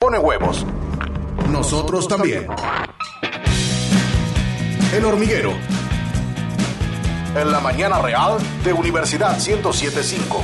pone huevos. Nosotros también. El Hormiguero. En la mañana real de Universidad 107.5.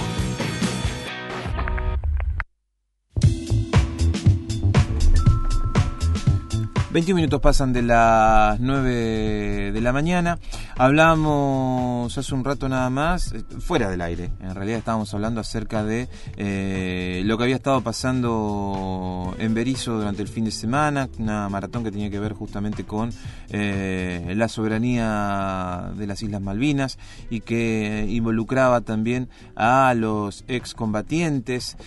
...21 pasan de las 9 de la mañana... Hablamos hace un rato nada más, fuera del aire, en realidad estábamos hablando acerca de lo que había estado pasando en Berisso durante el fin de semana, una maratón que tenía que ver justamente con la soberanía de las Islas Malvinas y que involucraba también a los excombatientes.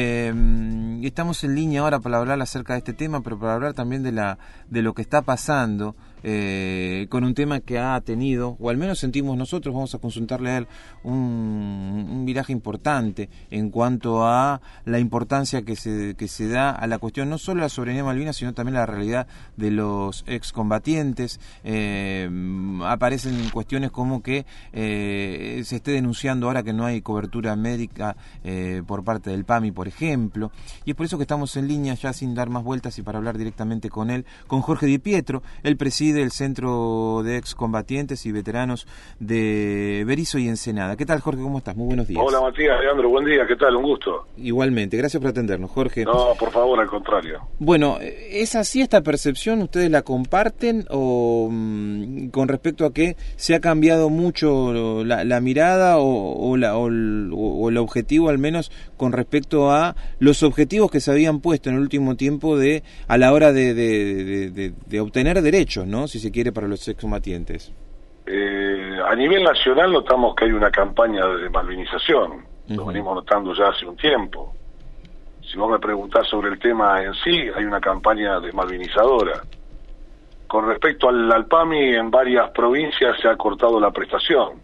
Y estamos en línea ahora para hablar acerca de este tema, pero para hablar también de lo que está pasando con un tema que ha tenido, o al menos sentimos nosotros, vamos a consultarle a él, un viraje importante en cuanto a la importancia que se da a la cuestión, no solo de la soberanía malvina, sino también a la realidad de los excombatientes. Aparecen cuestiones como que se esté denunciando ahora que no hay cobertura médica por parte del PAMI, por ejemplo, y es por eso que estamos en línea, ya sin dar más vueltas y para hablar directamente con él, con Jorge Di Pietro. Él preside el Centro de Excombatientes y Veteranos de Berisso y Ensenada. ¿Qué tal, Jorge? ¿Cómo estás? Muy buenos días. Hola, Matías, Leandro, buen día. ¿Qué tal? Un gusto. Igualmente. Gracias por atendernos, Jorge. No, por favor, al contrario. Bueno, ¿es así esta percepción? ¿Ustedes la comparten o con respecto a que se ha cambiado mucho la mirada o el objetivo, al menos, con respecto a los objetivos que se habían puesto en el último tiempo a la hora de obtener derechos, ¿no? Si se quiere, para los excombatientes? A nivel nacional notamos que hay una campaña de malvinización. Lo venimos notando ya hace un tiempo. Si vos me preguntás sobre el tema en sí, hay una campaña desmalvinizadora. Con respecto al PAMI, en varias provincias se ha cortado la prestación.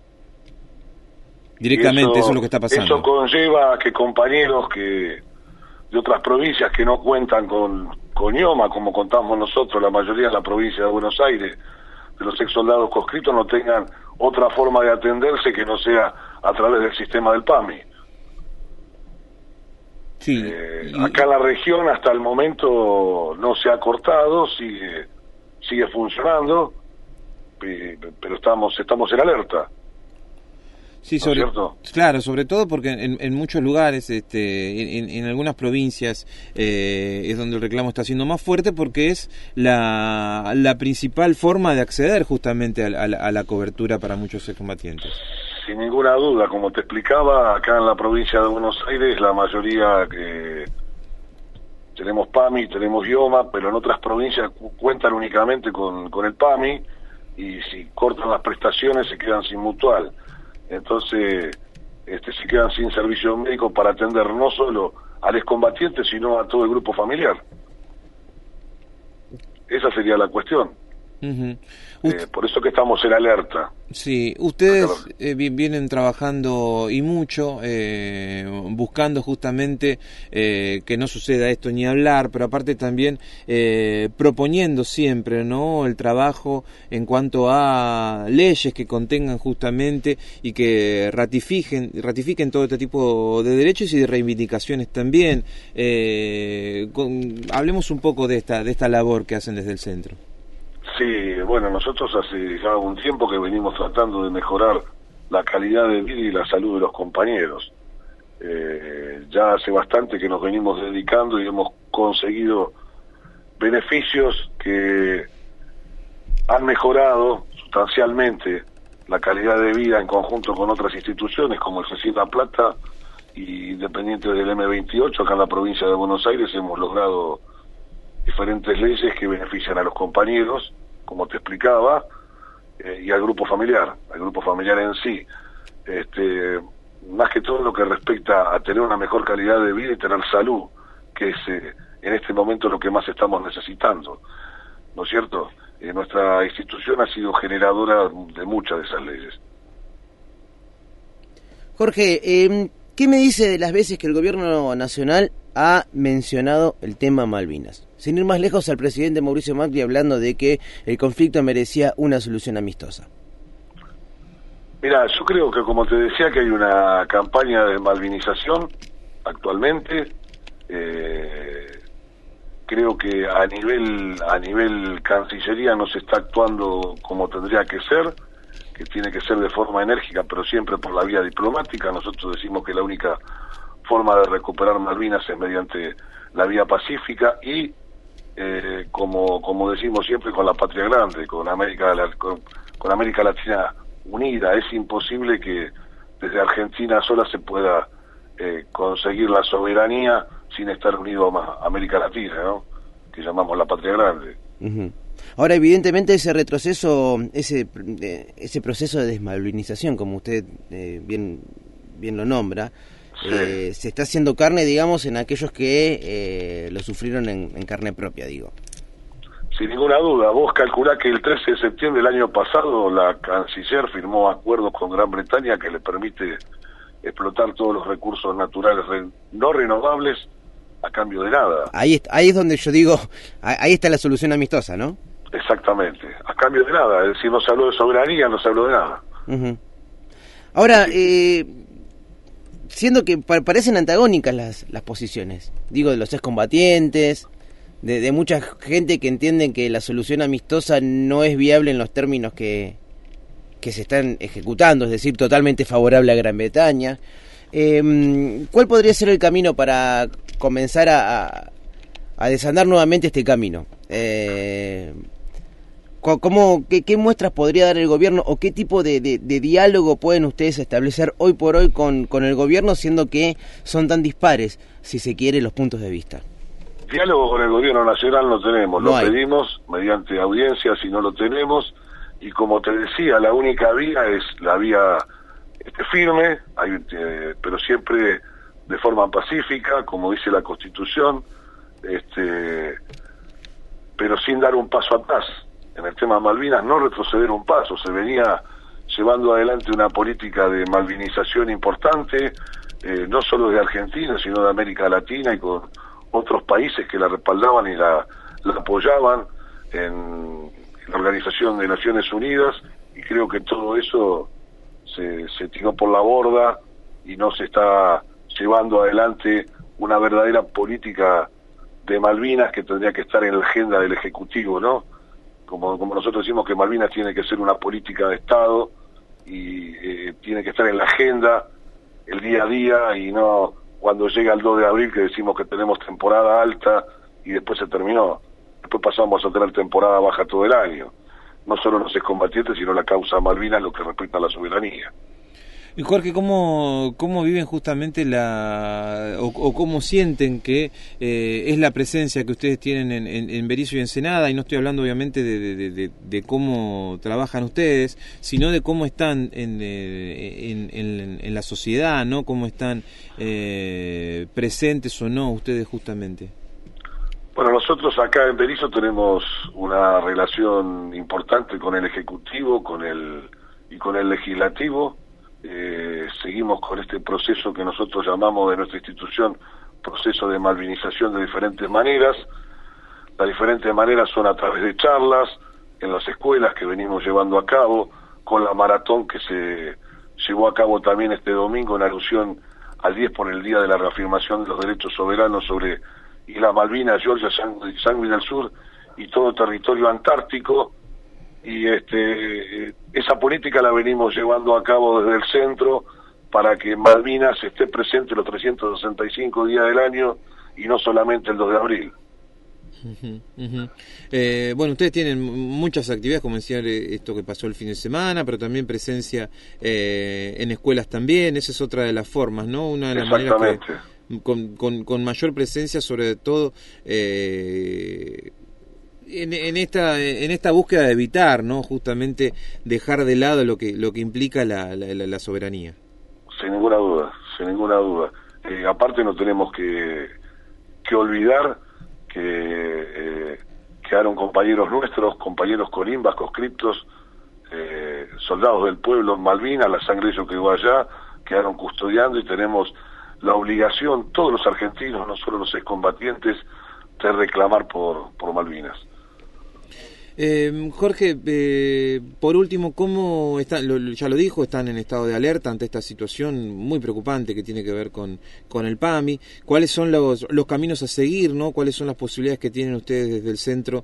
Directamente, eso es lo que está pasando. Eso conlleva que compañeros de otras provincias que no cuentan con IOMA, como contamos nosotros, la mayoría de la provincia de Buenos Aires, de los ex soldados conscriptos, no tengan otra forma de atenderse que no sea a través del sistema del PAMI. Sí. Acá en la región hasta el momento no se ha cortado, sigue funcionando, pero estamos en alerta. Sí, ¿No claro, sobre todo porque en muchos lugares, en algunas provincias, es donde el reclamo está siendo más fuerte porque es la principal forma de acceder justamente a la cobertura para muchos excombatientes. Sin ninguna duda, como te explicaba, acá en la provincia de Buenos Aires la mayoría que tenemos PAMI, tenemos IOMA, pero en otras provincias cuentan únicamente con el PAMI y si cortan las prestaciones se quedan sin mutual. Entonces se quedan sin servicio médico para atender no solo al excombatiente, sino a todo el grupo familiar. Esa sería la cuestión. Por eso que estamos en alerta. Sí, ustedes vienen trabajando y mucho, buscando justamente que no suceda esto ni hablar, pero aparte también proponiendo siempre, ¿no?, el trabajo en cuanto a leyes que contengan justamente y que ratifiquen todo este tipo de derechos y de reivindicaciones también. Hablemos un poco de esta labor que hacen desde el centro. Sí, bueno, nosotros hace ya un tiempo que venimos tratando de mejorar la calidad de vida y la salud de los compañeros. Ya hace bastante que nos venimos dedicando y hemos conseguido beneficios que han mejorado sustancialmente la calidad de vida en conjunto con otras instituciones como el CECIN La Plata y Independientes del M28. Acá en la provincia de Buenos Aires hemos logrado diferentes leyes que benefician a los compañeros, como te explicaba, y al grupo familiar en sí. Más que todo lo que respecta a tener una mejor calidad de vida y tener salud, que es en este momento lo que más estamos necesitando, ¿no es cierto? Nuestra institución ha sido generadora de muchas de esas leyes. Jorge, ¿qué me dice de las veces que el gobierno nacional ha mencionado el tema Malvinas? Sin ir más lejos, al presidente Mauricio Macri hablando de que el conflicto merecía una solución amistosa. Mira, yo creo que, como te decía, que hay una campaña de malvinización actualmente. creo que a nivel Cancillería no se está actuando como tendría que ser, que tiene que ser de forma enérgica, pero siempre por la vía diplomática. Nosotros decimos que la única forma de recuperar Malvinas es mediante la vía pacífica y, como decimos siempre, con la patria grande, con América Latina unida. Es imposible que desde Argentina sola se pueda conseguir la soberanía sin estar unido a América Latina, ¿no? Que llamamos la patria grande. Uh-huh. Ahora, evidentemente, ese retroceso, ese proceso de desmalvinización, como usted bien lo nombra, sí, se está haciendo carne, digamos, en aquellos que lo sufrieron en carne propia, digo. Sin ninguna duda. Vos calculás que el 13 de septiembre del año pasado la canciller firmó acuerdos con Gran Bretaña que le permite explotar todos los recursos naturales no renovables a cambio de nada. Ahí es donde yo digo, ahí está la solución amistosa, ¿no? Exactamente, a cambio de nada. Es decir, no se habló de soberanía, no se habló de nada. Uh-huh. Ahora, siendo que parecen antagónicas las posiciones, digo, de los excombatientes, de mucha gente que entienden que la solución amistosa no es viable en los términos que se están ejecutando, es decir, totalmente favorable a Gran Bretaña. ¿Cuál podría ser el camino para comenzar a desandar nuevamente este camino? ¿Qué muestras podría dar el gobierno o qué tipo de diálogo pueden ustedes establecer hoy por hoy con el gobierno, siendo que son tan dispares, si se quiere, los puntos de vista? Diálogo con el gobierno nacional no tenemos, lo pedimos mediante audiencias y no lo tenemos, y como te decía, la única vía es la vía firme, pero siempre de forma pacífica, como dice la Constitución, pero sin dar un paso atrás. En el tema de Malvinas no retroceder un paso, se venía llevando adelante una política de malvinización importante, no solo de Argentina, sino de América Latina y con otros países que la respaldaban y la apoyaban en la Organización de Naciones Unidas, y creo que todo eso se tiró por la borda y no se está llevando adelante una verdadera política de Malvinas que tendría que estar en la agenda del Ejecutivo, ¿no? Como nosotros decimos que Malvinas tiene que ser una política de Estado y tiene que estar en la agenda el día a día y no cuando llega el 2 de abril que decimos que tenemos temporada alta y después se terminó. Después pasamos a tener temporada baja todo el año. No solo los excombatientes, sino la causa Malvinas, lo que respecta a la soberanía. Y Jorge, ¿cómo viven justamente o cómo sienten que es la presencia que ustedes tienen en Berisso y Ensenada? Y no estoy hablando obviamente de cómo trabajan ustedes, sino de cómo están en la sociedad, ¿no? Cómo están presentes o no ustedes justamente. Bueno, nosotros acá en Berisso tenemos una relación importante con el Ejecutivo y con el Legislativo. Seguimos con este proceso que nosotros llamamos de nuestra institución proceso de malvinización de diferentes maneras. Las diferentes maneras son a través de charlas en las escuelas que venimos llevando a cabo, con la maratón que se llevó a cabo también este domingo en alusión al 10 por el Día de la Reafirmación de los Derechos Soberanos sobre Islas Malvinas, Georgia, Sandwich del Sur y todo territorio antártico. Y esa política la venimos llevando a cabo desde el centro para que Malvinas esté presente los 365 días del año y no solamente el 2 de abril. Uh-huh, uh-huh. Bueno, ustedes tienen muchas actividades, como decía esto que pasó el fin de semana, pero también presencia en escuelas también. Esa es otra de las formas, ¿no? Una de las maneras que, con mayor presencia, sobre todo en esta búsqueda de evitar, ¿no? Justamente dejar de lado lo que implica la soberanía. Sin ninguna duda, sin ninguna duda. Aparte no tenemos que olvidar que quedaron compañeros nuestros, compañeros colimbas, conscriptos, soldados del pueblo en Malvinas, la sangre de ellos quedó allá, quedaron custodiando y tenemos la obligación, todos los argentinos, no solo los excombatientes, de reclamar por Malvinas. Jorge, por último, ¿cómo están? Ya lo dijo, están en estado de alerta ante esta situación muy preocupante que tiene que ver con el PAMI. ¿Cuáles son los caminos a seguir, ¿no? ¿Cuáles son las posibilidades que tienen ustedes desde el centro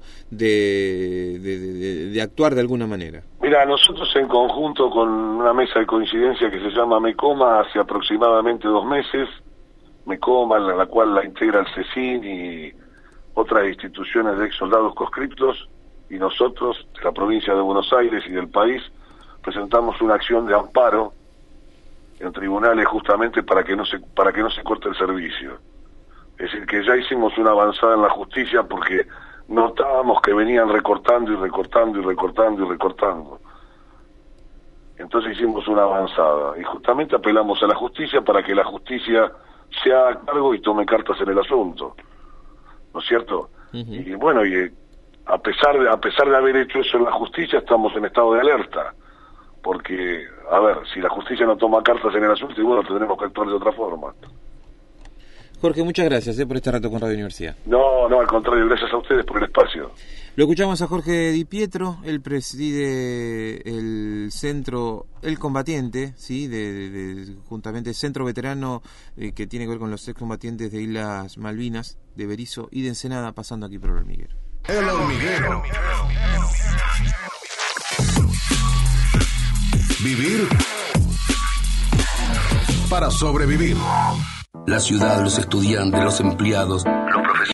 de actuar de alguna manera? Mira, nosotros en conjunto con una mesa de coincidencia que se llama MECOMA hace aproximadamente 2 meses, MECOMA, en la cual la integra el CECIN y otras instituciones de ex soldados conscriptos, y nosotros, de la provincia de Buenos Aires y del país, presentamos una acción de amparo en tribunales justamente para que no se corte el servicio. Es decir, que ya hicimos una avanzada en la justicia porque notábamos que venían recortando y recortando y recortando y recortando. Entonces hicimos una avanzada y justamente apelamos a la justicia para que la justicia se haga cargo y tome cartas en el asunto, ¿no es cierto? Uh-huh. Y bueno, a pesar de haber hecho eso en la justicia, estamos en estado de alerta, porque, a ver, si la justicia no toma cartas en el asunto, y bueno, tendremos que actuar de otra forma. Jorge, muchas gracias por este rato con Radio Universidad. No, al contrario, gracias a ustedes por el espacio. Lo escuchamos a Jorge Di Pietro, él preside el centro El Combatiente, ¿sí? Juntamente Centro Veterano que tiene que ver con los excombatientes de Islas Malvinas, de Berisso y de Ensenada, pasando aquí por El Hormiguero. El Hormiguero. Vivir para sobrevivir. La ciudad, los estudiantes, los empleados, los profesores.